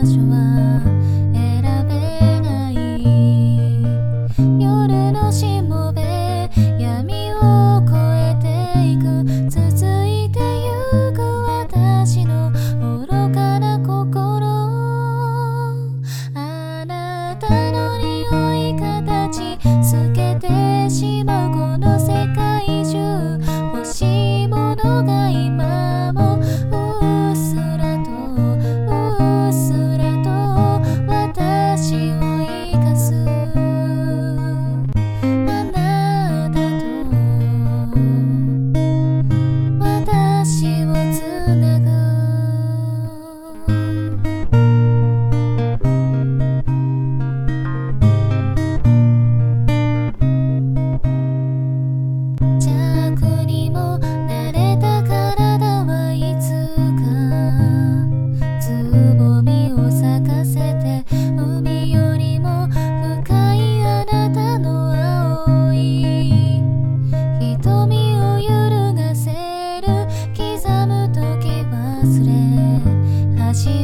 場所は選べない。夜のしもべ闇を越えていく、続いてゆく私の愚かな心。あなたの匂い形透けてしまうこの世界中、欲しいものが今もうっすらと私を生かす。あなたと私をつなぐ。弱にも慣れた体はいつかつぼみを咲かせて、海よりも深いあなたの青い瞳を揺るがせる。刻む時忘れ始